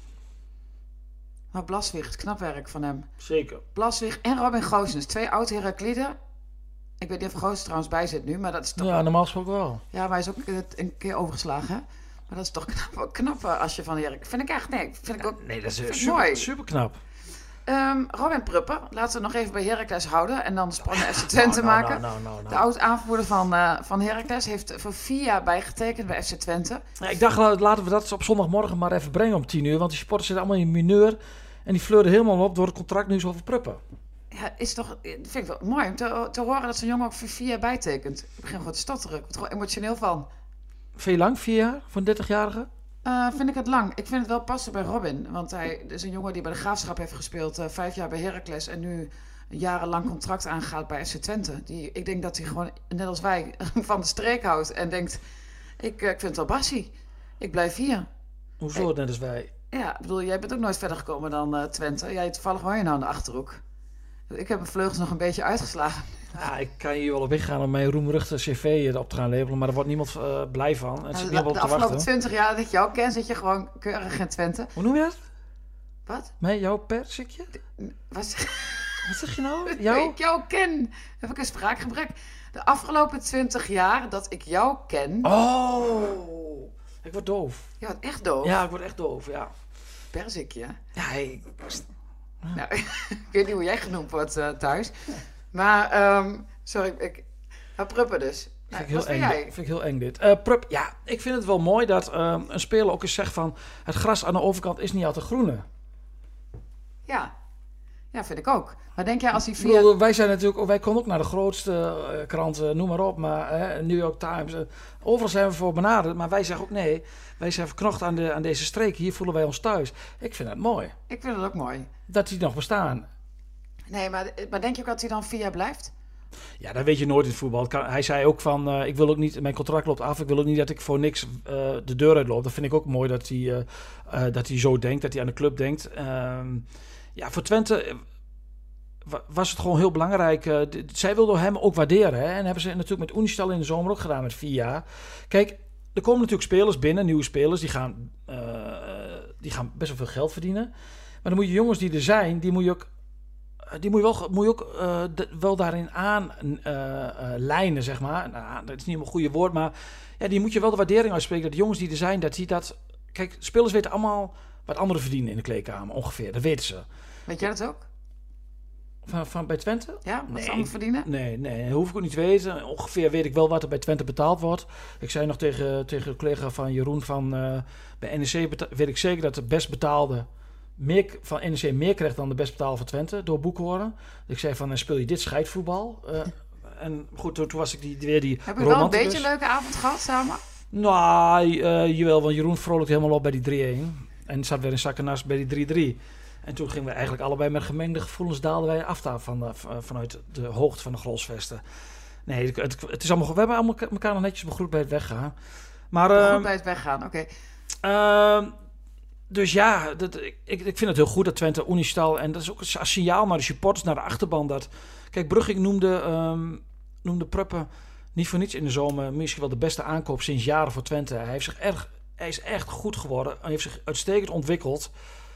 [SPEAKER 5] Maar Blaswig, het knap werk van hem.
[SPEAKER 2] Zeker.
[SPEAKER 5] Blaswig en Robin Goossens, twee oud-Herakliden. Ik weet niet of Goossens trouwens bij zit nu, maar dat is toch...
[SPEAKER 2] Ja, normaal gesproken wel.
[SPEAKER 5] Ja, maar hij is ook uh, een keer overgeslagen, hè? Maar dat is toch knap, knap uh, als je van Herak... Vind ik echt, nee, vind ik ook...
[SPEAKER 2] Nee, dat is
[SPEAKER 5] vind ik
[SPEAKER 2] super,
[SPEAKER 5] mooi.
[SPEAKER 2] super knap.
[SPEAKER 5] Um, Robin Prupper, laten we nog even bij Heracles houden en dan de sprong naar F C Twente
[SPEAKER 2] nou,
[SPEAKER 5] maken.
[SPEAKER 2] Nou, nou, nou, nou.
[SPEAKER 5] De oud-aanvoerder van, uh, van Heracles heeft voor vier jaar bijgetekend bij F C Twente.
[SPEAKER 2] Ja, ik dacht, laten we dat op zondagmorgen maar even brengen om tien uur. Want die supporters zitten allemaal in mineur. En die fleuren helemaal op door het contract nu zo over Pruppen.
[SPEAKER 5] Ja, is toch, vind ik wel mooi om te, te horen dat zo'n jongen ook voor vier jaar bijtekent. Ik begin gewoon te stotteren, ik word er gewoon emotioneel van.
[SPEAKER 2] Veel lang? Vier jaar? Voor een dertigjarige?
[SPEAKER 5] Uh, vind ik het lang. Ik vind het wel passen bij Robin. Want hij is een jongen die bij de Graafschap heeft gespeeld. Uh, vijf jaar bij Heracles. En nu een jarenlang contract aangaat bij F C Twente. Die, ik denk dat hij gewoon, net als wij, van de streek houdt. En denkt, ik, uh, ik vind het wel bassie. Ik blijf hier.
[SPEAKER 2] Hoezo, net als wij?
[SPEAKER 5] Ja, ik bedoel, jij bent ook nooit verder gekomen dan uh, Twente. Jij toevallig woon je nou aan de Achterhoek. Ik heb mijn vleugels nog een beetje uitgeslagen.
[SPEAKER 2] Ja, ik kan hier wel op ingaan om mijn roemruchte cv op te gaan labelen, maar daar wordt niemand uh, blij van. En
[SPEAKER 5] Nou,
[SPEAKER 2] zit
[SPEAKER 5] de,
[SPEAKER 2] niet op
[SPEAKER 5] de
[SPEAKER 2] te
[SPEAKER 5] afgelopen
[SPEAKER 2] wachten.
[SPEAKER 5] twintig jaar dat ik jou ken, zit je gewoon keurig in Twente.
[SPEAKER 2] Hoe noem je dat?
[SPEAKER 5] Wat?
[SPEAKER 2] Mij, jouw persikje?
[SPEAKER 5] Wat?
[SPEAKER 2] Wat zeg je nou?
[SPEAKER 5] Dat
[SPEAKER 2] Jou?
[SPEAKER 5] ik jou ken. Heb ik een spraakgebrek. De afgelopen twintig jaar dat ik jou ken.
[SPEAKER 2] Oh! Ik word doof.
[SPEAKER 5] Je wordt echt doof?
[SPEAKER 2] Ja, ik word echt doof, ja.
[SPEAKER 5] Perzikje?
[SPEAKER 2] Ja, ik...
[SPEAKER 5] Nou, ik weet niet hoe jij genoemd wordt uh, thuis. Maar, um, sorry, ik... Uh, Pruppen dus.
[SPEAKER 2] Vind ik,
[SPEAKER 5] nou,
[SPEAKER 2] heel eng,
[SPEAKER 5] jij?
[SPEAKER 2] vind ik heel eng dit. Uh, Prup, ja, ik vind het wel mooi dat uh, een speler ook eens zegt van... het gras aan de overkant is niet altijd groene.
[SPEAKER 5] Ja. Ja, vind ik ook. Maar denk jij als hij via...
[SPEAKER 2] Bedoel, wij zijn natuurlijk, wij konden ook naar de grootste uh, kranten, noem maar op, maar uh, New York Times, uh, overal zijn we voor benaderd, maar wij zeggen ook nee, wij zijn verknocht aan, de, aan deze streek, hier voelen wij ons thuis. Ik vind dat mooi.
[SPEAKER 5] Ik vind het ook mooi.
[SPEAKER 2] Dat die nog bestaan.
[SPEAKER 5] Nee, maar, maar denk je ook dat hij dan via blijft?
[SPEAKER 2] Ja, dat weet je nooit in het voetbal. Kan, hij zei ook van, uh, ik wil ook niet, mijn contract loopt af, ik wil ook niet dat ik voor niks uh, de deur uitloop. Dat vind ik ook mooi dat hij, uh, uh, dat hij zo denkt, dat hij aan de club denkt. Uh, ja, voor Twente... was het gewoon heel belangrijk. Uh, d- zij wilden hem ook waarderen. Hè? En hebben ze natuurlijk met Unistal in de zomer ook gedaan met vier jaar. Kijk, er komen natuurlijk spelers binnen, nieuwe spelers. Die gaan, uh, die gaan best wel veel geld verdienen. Maar dan moet je jongens die er zijn, die moet je ook, die moet je wel, moet je ook uh, de, wel daarin aan uh, uh, lijnen, zeg maar. Nou, dat is niet een goede woord, maar ja, die moet je wel de waardering uitspreken. Dat de jongens die er zijn, dat die dat... Kijk, spelers weten allemaal wat anderen verdienen in de kleedkamer, ongeveer. Dat weten ze.
[SPEAKER 5] Weet jij dat ook?
[SPEAKER 2] Van, van bij Twente?
[SPEAKER 5] Ja, wat
[SPEAKER 2] nee,
[SPEAKER 5] ze allemaal verdienen?
[SPEAKER 2] Nee, nee, dat hoef ik ook niet te weten. Ongeveer weet ik wel wat er bij Twente betaald wordt. Ik zei nog tegen, tegen de collega van Jeroen van... Uh, bij N E C beta- weet ik zeker dat de best betaalde... Meer, van N E C meer krijgt dan de best betaalde van Twente door Boekhoorn. Ik zei van, speel je dit scheidvoetbal? Uh, en goed, toen, toen was ik die, weer die
[SPEAKER 5] Heb je wel een beetje een leuke avond gehad samen?
[SPEAKER 2] Nou, uh, jawel, want Jeroen vrolijkte helemaal op bij die drie-een. En zat weer in zakkenas bij die drie-drie. En toen gingen we eigenlijk allebei met gemengde gevoelens daalden wij af daar van de, vanuit de hoogte van de Grolsvesten. Nee, het, het is allemaal, we hebben allemaal elkaar nog netjes begroet bij het weggaan. Maar,
[SPEAKER 5] uh,
[SPEAKER 2] goed
[SPEAKER 5] bij het weggaan, oké.
[SPEAKER 2] Okay. Uh, dus ja, dat, ik, ik vind het heel goed dat Twente Unistal, en dat is ook een signaal naar de supporters, naar de achterban. Dat, kijk, Brugging noemde, um, noemde Pruppen niet voor niets in de zomer misschien wel de beste aankoop sinds jaren voor Twente. Hij, heeft zich erg, hij is echt goed geworden. Hij heeft zich uitstekend ontwikkeld.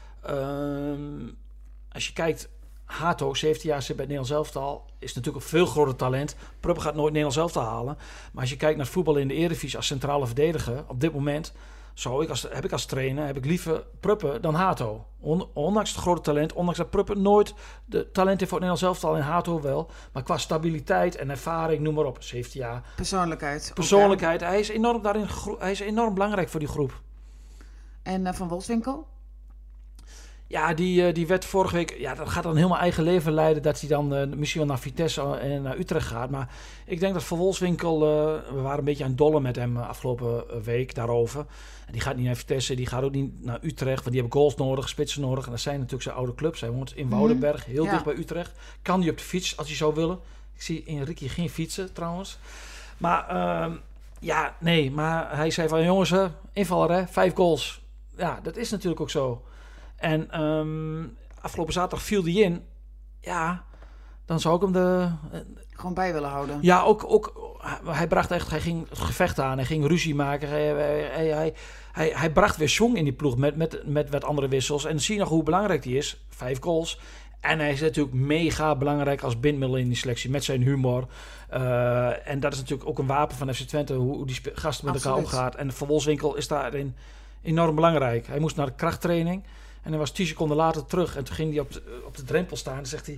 [SPEAKER 2] Um, als je kijkt, Hato, zeventien jaar zit bij het Nederlands elftal, is natuurlijk een veel groter talent. Pruppen gaat nooit het Nederlands elftal halen. Maar als je kijkt naar het voetbal in de Eredivisie als centrale verdediger, op dit moment zou ik als, heb ik als trainer heb ik liever Pruppen dan Hato. Ondanks het grote talent, ondanks dat Pruppen nooit de talent heeft voor het Nederlands elftal en Hato wel. Maar qua stabiliteit en ervaring, noem maar op, zeventien jaar.
[SPEAKER 5] Persoonlijkheid.
[SPEAKER 2] Persoonlijkheid. Hij is enorm daarin, hij is enorm belangrijk voor die groep.
[SPEAKER 5] En uh, Van Wolfswinkel?
[SPEAKER 2] Ja, die, die werd vorige week... Ja, dat gaat dan helemaal eigen leven leiden... dat hij dan uh, misschien wel naar Vitesse en naar Utrecht gaat. Maar ik denk dat Van Wolfswinkel... Uh, we waren een beetje aan het dollen met hem afgelopen week daarover. En die gaat niet naar Vitesse, die gaat ook niet naar Utrecht... want die hebben goals nodig, spitsen nodig. En dat zijn natuurlijk zijn oude clubs. Hij woont in Woudenberg, heel ja. dicht bij Utrecht. Kan die op de fiets, als hij zou willen. Ik zie Enrique geen fietsen, trouwens. Maar uh, ja, nee. Maar hij zei van... jongens, uh, invaller, hè, vijf goals. Ja, dat is natuurlijk ook zo. En um, afgelopen zaterdag viel die in. Ja, dan zou ik hem de... Uh,
[SPEAKER 5] Gewoon bij willen houden.
[SPEAKER 2] Ja, ook, ook... Hij bracht echt... Hij ging het gevecht aan. Hij ging ruzie maken. Hij, hij, hij, hij, hij, hij bracht weer jong in die ploeg met, met, met wat andere wissels. En dan zie je nog hoe belangrijk die is. Vijf goals. En hij is natuurlijk mega belangrijk als bindmiddel in die selectie. Met zijn humor. Uh, en dat is natuurlijk ook een wapen van F C Twente. Hoe, hoe die sp- gasten met Absoluut. elkaar omgaat. En Van Wolfswinkel is daarin enorm belangrijk. Hij moest naar de krachttraining. En hij was tien seconden later terug. En toen ging hij op de, op de drempel staan. En zegt hij...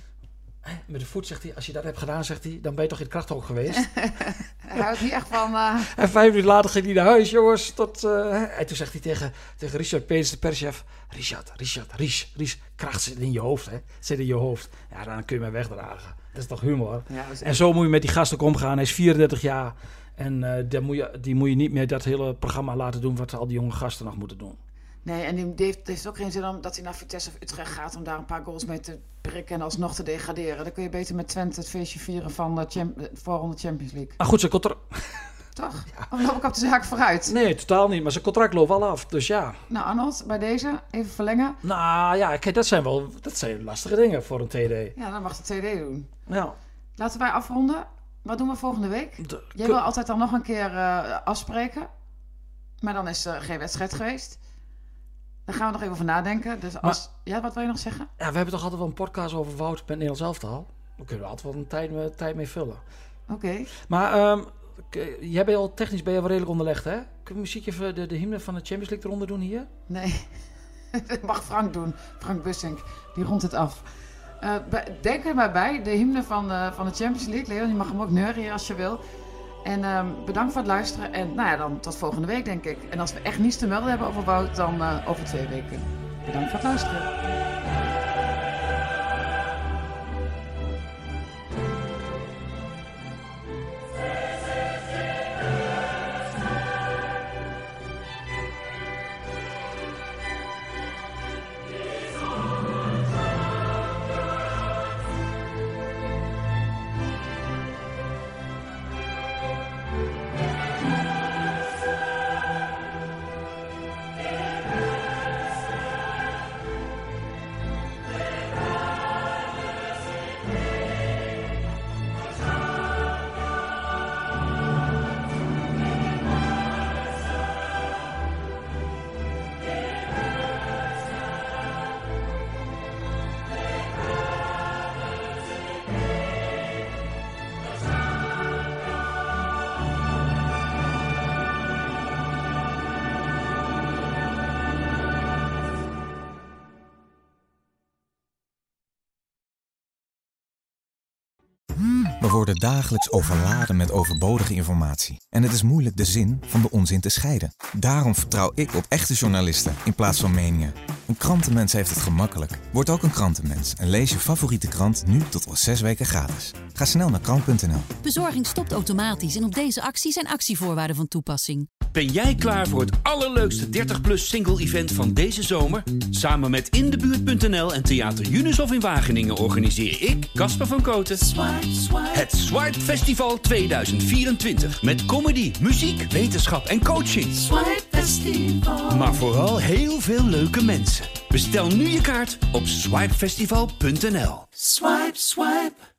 [SPEAKER 2] Met de voet zegt hij... Als je dat hebt gedaan, zegt hij... Dan ben je toch in het krachthok geweest?
[SPEAKER 5] Hij houdt niet echt van... Uh...
[SPEAKER 2] En vijf minuten later ging hij naar huis, jongens. Tot, uh... En toen zegt hij tegen, tegen Richard Peters, de perschef... Richard, Richard, Ries, Ries. Kracht zit in je hoofd, hè. Zit in je hoofd. Ja, dan kun je mij wegdragen. Dat is toch humor? Ja, is en zo moet je met die gasten omgaan. Hij is vierendertig jaar. En uh, die, moet je, die moet je niet meer dat hele programma laten doen... wat al die jonge gasten nog moeten doen.
[SPEAKER 5] Nee, en die heeft, heeft ook geen zin om dat hij naar Vitesse of Utrecht gaat... om daar een paar goals mee te prikken en alsnog te degraderen. Dan kun je beter met Twente het feestje vieren van de champ- voorronde Champions League.
[SPEAKER 2] Maar goed, zijn contract...
[SPEAKER 5] Toch? Ja. Of loop ik op de zaak vooruit?
[SPEAKER 2] Nee, totaal niet. Maar zijn contract loopt al af, dus ja.
[SPEAKER 5] Nou, Arnold, bij deze even verlengen.
[SPEAKER 2] Nou ja, kijk, dat zijn wel dat zijn lastige dingen voor een T D.
[SPEAKER 5] Ja, dan mag de T D doen.
[SPEAKER 2] Ja.
[SPEAKER 5] Laten wij afronden. Wat doen we volgende week? De, Jij wil altijd dan nog een keer uh, afspreken. Maar dan is er geen wedstrijd geweest. Daar gaan we nog even over nadenken. Dus als... maar, ja, wat wil je nog zeggen?
[SPEAKER 2] Ja, we hebben toch altijd wel een podcast over Wout met Nederlands elftal. Daar kunnen we altijd wel een tijd, tijd mee vullen.
[SPEAKER 5] Oké. Okay.
[SPEAKER 2] Maar um, Jij bent al technisch ben je wel redelijk onderlegd, hè? Kunnen we muziek even de, de hymne van de Champions League eronder doen hier?
[SPEAKER 5] Nee, dat mag Frank doen. Frank Bussink, die rondt het af. Uh, denk er maar bij, de hymne van, uh, van de Champions League. Leon, je mag hem ook neurien als je wil. En uh, bedankt voor het luisteren. En nou ja, dan tot volgende week, denk ik. En als we echt niets te melden hebben over Wout, dan uh, over twee weken. Bedankt voor het luisteren.
[SPEAKER 6] We worden dagelijks overladen met overbodige informatie. En het is moeilijk de zin van de onzin te scheiden. Daarom vertrouw ik op echte journalisten in plaats van meningen. Een krantenmens heeft het gemakkelijk. Word ook een krantenmens en lees je favoriete krant nu tot wel zes weken gratis. Ga snel naar krant punt n l.
[SPEAKER 7] Bezorging stopt automatisch en op deze actie zijn actievoorwaarden van toepassing.
[SPEAKER 1] Ben jij klaar voor het allerleukste dertig plus single event van deze zomer? Samen met Indebuurt punt n l en Theater Junushof in Wageningen organiseer ik, Casper van Koten, Swipe, Swipe. Het Swipe Festival tweeduizend vierentwintig. Met comedy, muziek, wetenschap en coaching.
[SPEAKER 8] Swipe Festival.
[SPEAKER 1] Maar vooral heel veel leuke mensen. Bestel nu je kaart op swipe festival punt n l.
[SPEAKER 8] Swipe, swipe.